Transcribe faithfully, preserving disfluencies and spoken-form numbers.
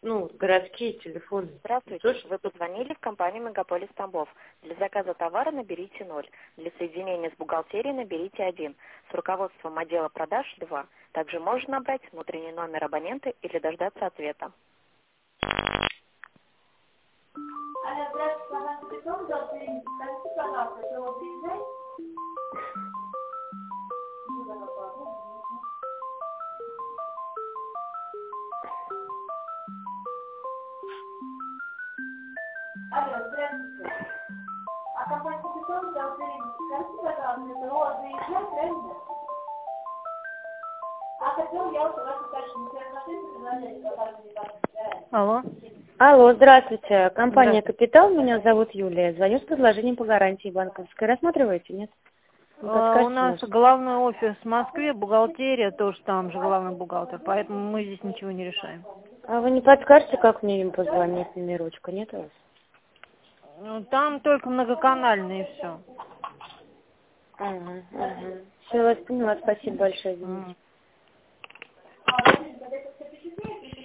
ну, городские телефоны. Здравствуйте, Слушай, вы позвонили в компанию «Мегаполис Тамбов». Для заказа товара наберите ноль. Для соединения с бухгалтерией наберите один. С руководством отдела продаж два. Также можно набрать внутренний номер абонента или дождаться ответа. Алло, здравствуйте, пожалуйста, телефон, скажите, пожалуйста, что вы приезжаете? Алло, здравствуйте. А компания «Капитон» за Украину, скажите, пожалуйста, это у вас заезжает, правильно? А хотел я вот у вас уточнить, я смотрю, предложение, которое мне так. Алло. Алло, здравствуйте. Компания «Капитал», меня зовут Юлия. Звоню с предложением по гарантии банковской. Рассматриваете, нет? Ну, А, у нас может. главный офис в Москве, бухгалтерия, тоже там же главный бухгалтер, поэтому мы здесь ничего не решаем. А вы не подскажете, как мне им позвонить, номерочка, нет у вас? Ну, там только многоканальные и все. Угу, угу. Все, я вас поняла. Спасибо большое, извините.